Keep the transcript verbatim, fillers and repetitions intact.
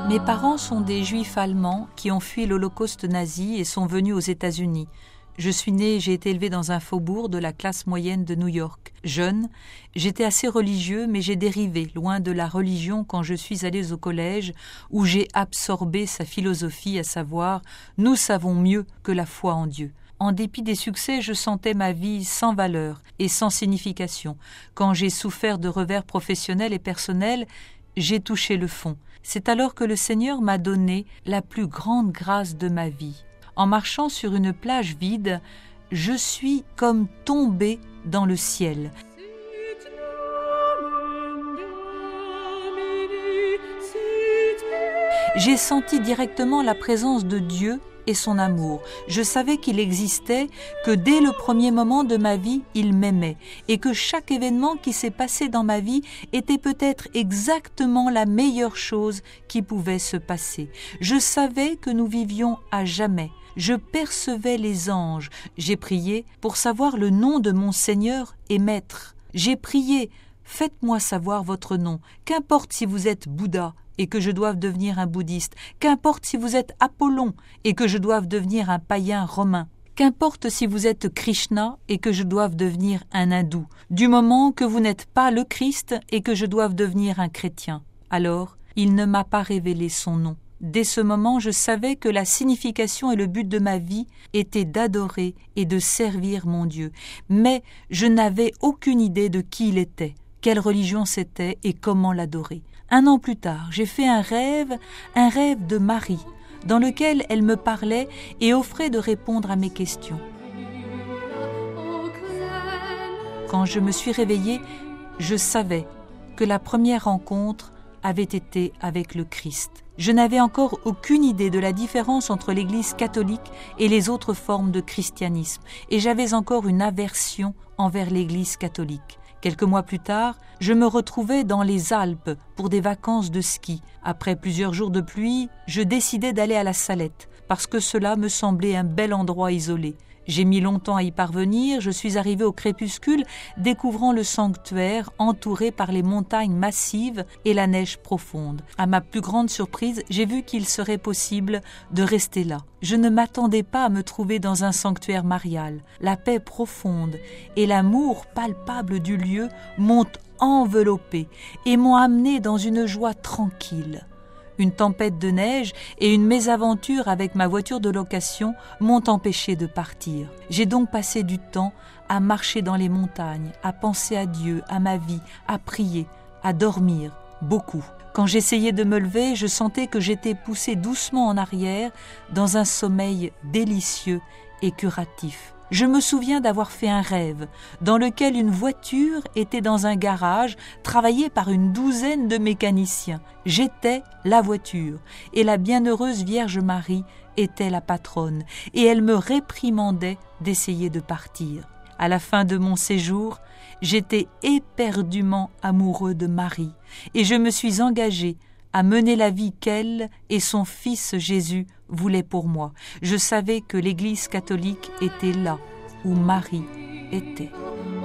Mes parents sont des juifs allemands qui ont fui l'Holocauste nazi et sont venus aux États-Unis. Je suis né et j'ai été élevé dans un faubourg de la classe moyenne de New York. Jeune, j'étais assez religieux, mais j'ai dérivé loin de la religion quand je suis allé au collège, où j'ai absorbé sa philosophie, à savoir « nous savons mieux que la foi en Dieu ». En dépit des succès, je sentais ma vie sans valeur et sans signification. Quand j'ai souffert de revers professionnels et personnels, j'ai touché le fond. C'est alors que le Seigneur m'a donné la plus grande grâce de ma vie. En marchant sur une plage vide, je suis comme tombé dans le ciel. J'ai senti directement la présence de Dieu et son amour. Je savais qu'il existait, que dès le premier moment de ma vie, il m'aimait, et que chaque événement qui s'est passé dans ma vie était peut-être exactement la meilleure chose qui pouvait se passer. Je savais que nous vivions à jamais. Je percevais les anges. J'ai prié pour savoir le nom de mon Seigneur et Maître. J'ai prié, faites-moi savoir votre nom. Qu'importe si vous êtes Bouddha et que je doive devenir un bouddhiste. Qu'importe si vous êtes Apollon et que je doive devenir un païen romain. Qu'importe si vous êtes Krishna et que je doive devenir un hindou. Du moment que vous n'êtes pas le Christ et que je doive devenir un chrétien. Alors, il ne m'a pas révélé son nom. Dès ce moment, je savais que la signification et le but de ma vie étaient d'adorer et de servir mon Dieu. Mais je n'avais aucune idée de qui il était, quelle religion c'était et comment l'adorer. Un an plus tard, j'ai fait un rêve, un rêve de Marie, dans lequel elle me parlait et offrait de répondre à mes questions. Quand je me suis réveillée, je savais que la première rencontre avait été avec le Christ. Je n'avais encore aucune idée de la différence entre l'Église catholique et les autres formes de christianisme, et j'avais encore une aversion envers l'Église catholique. Quelques mois plus tard, je me retrouvais dans les Alpes pour des vacances de ski. Après plusieurs jours de pluie, je décidai d'aller à la Salette, parce que cela me semblait un bel endroit isolé. J'ai mis longtemps à y parvenir, je suis arrivé au crépuscule, découvrant le sanctuaire entouré par les montagnes massives et la neige profonde. À ma plus grande surprise, j'ai vu qu'il serait possible de rester là. Je ne m'attendais pas à me trouver dans un sanctuaire marial. La paix profonde et l'amour palpable du lieu m'ont enveloppé et m'ont amené dans une joie tranquille. Une tempête de neige et une mésaventure avec ma voiture de location m'ont empêché de partir. J'ai donc passé du temps à marcher dans les montagnes, à penser à Dieu, à ma vie, à prier, à dormir, beaucoup. Quand j'essayais de me lever, je sentais que j'étais poussé doucement en arrière dans un sommeil délicieux et curatif. Je me souviens d'avoir fait un rêve dans lequel une voiture était dans un garage travaillé par une douzaine de mécaniciens. J'étais la voiture et la bienheureuse Vierge Marie était la patronne et elle me réprimandait d'essayer de partir. À la fin de mon séjour, j'étais éperdument amoureux de Marie et je me suis engagé à mener la vie qu'elle et son fils Jésus voulaient pour moi. Je savais que l'Église catholique était là où Marie était.